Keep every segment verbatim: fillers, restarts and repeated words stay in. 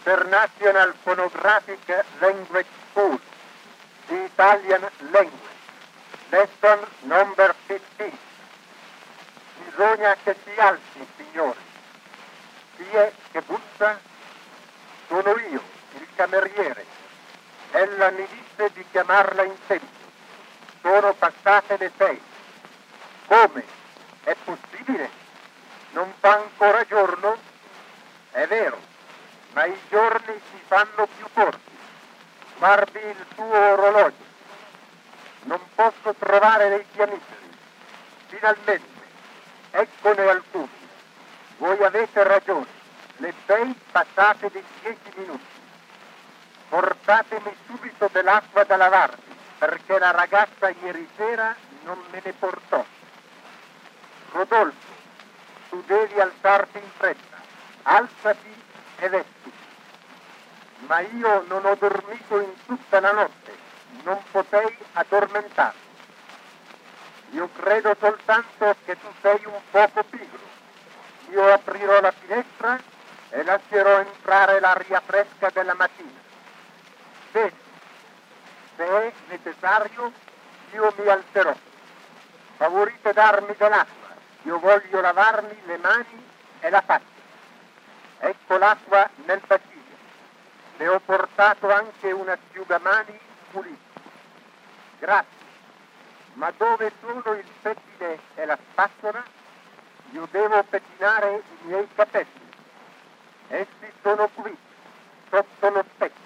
International Phonographic Language School, the Italian language, lesson number fifteen. Bisogna che si alzi, signore. Chi è che bussa? Sono io, il cameriere. Ella mi disse di chiamarla in tempo. Sono passate le sei. Come? È possibile? Non fa ancora giorno? È vero, ma i giorni si fanno più corti. Guardi il suo orologio. Non posso trovare dei fiammiferi. Finalmente, eccone alcuni. Voi avete ragione, le sei passate di dieci minuti. Portatemi subito dell'acqua da lavarmi, perché la ragazza ieri sera non me ne portò. Rodolfo, tu devi alzarti in fretta, alzati e vestiti. Ma io non ho dormito in tutta la notte, non potei addormentarmi. Io credo soltanto che tu sei un poco pigro. Io aprirò la finestra e lascerò entrare l'aria fresca della mattina. Bene, se è necessario io mi alzerò. Favorite darmi dell'acqua, io voglio lavarmi le mani e la faccia. Ecco l'acqua nel bacino. Le ho portato anche un asciugamani pulito. Grazie. Ma dove sono il pettine e la spazzola? Io devo pettinare i miei capelli. Essi sono qui, sotto lo specchio.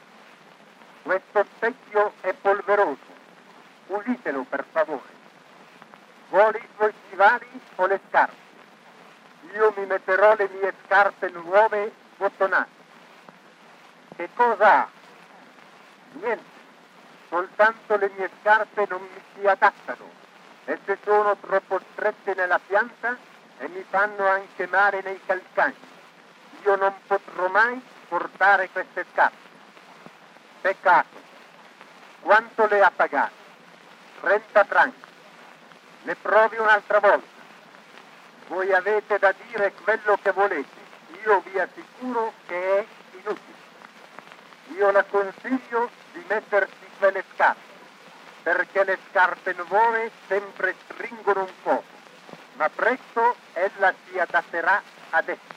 Questo specchio è polveroso. Pulitelo, per favore. Vuole i suoi stivali o le scarpe? Io mi metterò le mie scarpe nuove bottonate. Che cosa ha? Niente. Soltanto le mie scarpe non mi si adattano. Esse sono troppo strette nella pianta e mi fanno anche male nei calcagni. Io non potrò mai portare queste scarpe. Peccato. Quanto le ha pagate? trenta franchi. Le provi un'altra volta. Voi avete da dire quello che volete. Io vi assicuro che è inutile. Io la consiglio di mettersi quelle scarpe, perché le scarpe nuove sempre stringono un po', ma presto ella si adatterà ad esse.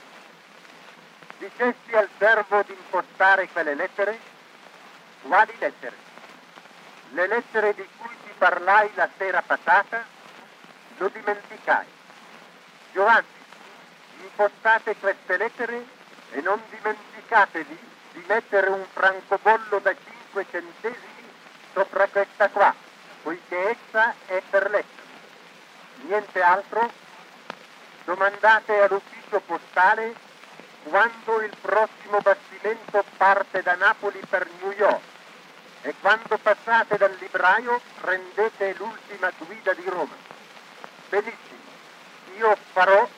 Dicesti al servo di impostare quelle lettere? Quali lettere? Le lettere di cui ti parlai la sera passata? Lo dimenticai. Giovanni, impostate queste lettere e non dimenticatevi di mettere un francobollo da cinque centesimi sopra questa qua, poiché essa è per lettera. Niente altro? Domandate all'ufficio postale quando il prossimo bastimento parte da Napoli per New York e quando passate dal libraio prendete l'ultima guida di Roma. Benissimo, io farò